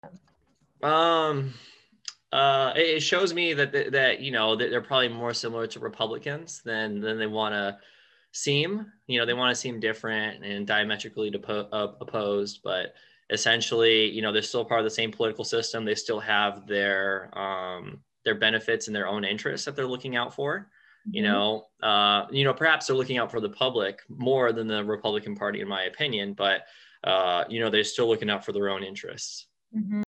Um, it shows me that you know that they're probably more similar to Republicans than they want to seem. You know, they want to seem different and diametrically opposed, but essentially, you know, they're still part of the same political system. They still have their benefits and their own interests that they're looking out for. Mm-hmm. Perhaps they're looking out for the public more than the Republican Party, in my opinion, but you know, they're still looking out for their own interests. Mm-hmm.